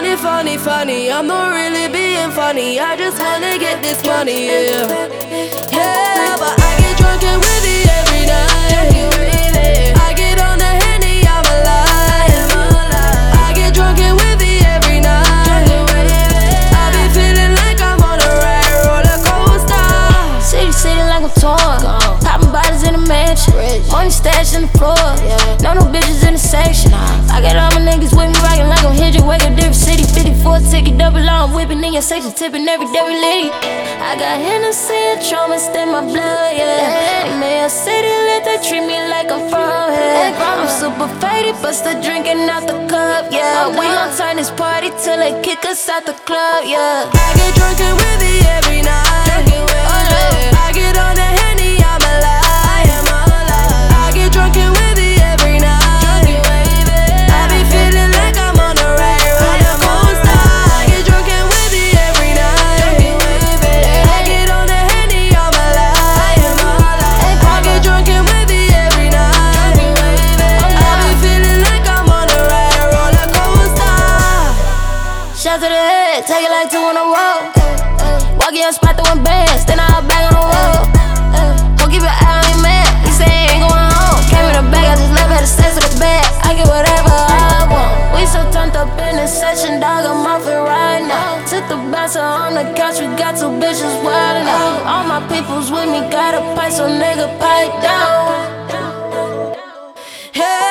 really funny. I'm not really being funny. I just wanna get this money, yeah. Yeah, but I get drunk and witty every night. I get on the Henny, I'm alive. I get drunk and witty every night. I be feeling like I'm on a ride roller coaster. City like I'm torn. Popping bottles in the mansion. Money stashed in the floor. No bitches in the section. I got all my niggas with me rockin' like I'm Hendrick. Wake up different city. 54 ticket double on. Whipping in your section. Tipping every day we leave. I got Hennessy and trauma in my blood, yeah. In Mayor City, let they treat me like I'm from here. I'm super faded, but still drinking out the cup, yeah. We gon' turn this party till they kick us out the club, yeah. I get drunk and witty every night. I get on the Henny, I'm alive. I get drunk and witty every night. I be feeling like I'm on a ride roller coaster. I get drunk and witty every night. I get on the Henny, I'm alive. I get drunk and witty every night. I be feeling like I'm on a ride roller coaster. Shout to the head, take it like 2 in a row. Walk in your spot, throwing bands, then I'll bang on the wall. Don't keep your eye on your man, he say he ain't going home. Came in the bag, I just left, had to sense of the bag. I get whatever I want. We so turned up in this session, dog, I'm off it right now. Took the bouncer on the couch, we got 2 bitches wildin' out. All my peoples with me, got a pipe, so nigga pipe down. Hey.